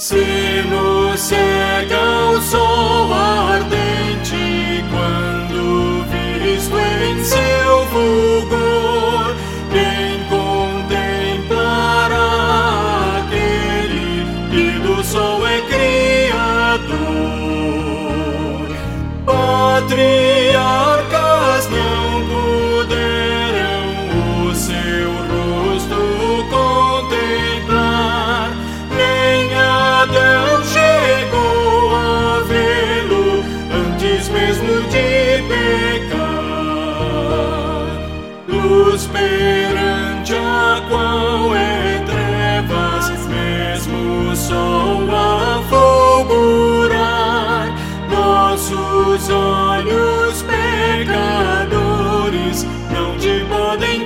Se nos cega o sol ardente, quando visto em seu fulgor, quem contemplará aquele que do sol é criador? Patriarcas não puderam o seu rosto contemplar, nem Adão chegou a vê-lo antes mesmo de pecar. Luz perante a qual é trevas, mesmo o sol a fulgurar, nossos olhos pecadores não te podem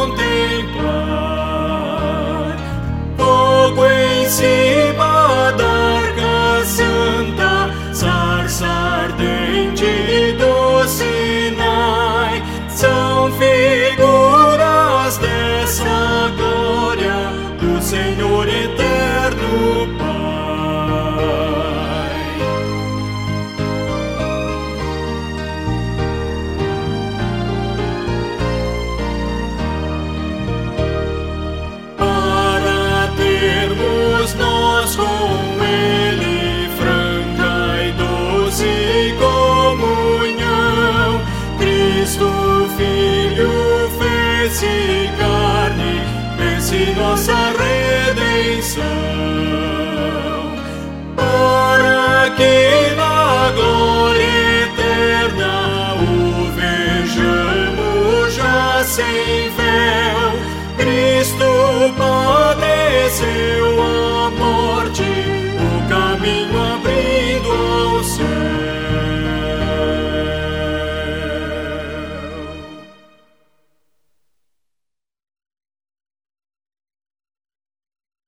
contemplar. Fogo em cima da arca santa, sarça ardente do Sinai, são figuras dessa glória do Senhor eterno Pai. Para termos nós com Ele franca e doce comunhão, Cristo Filho fez-se carne, fez-se nossa redenção, para que na glória eterna o vejamos já sem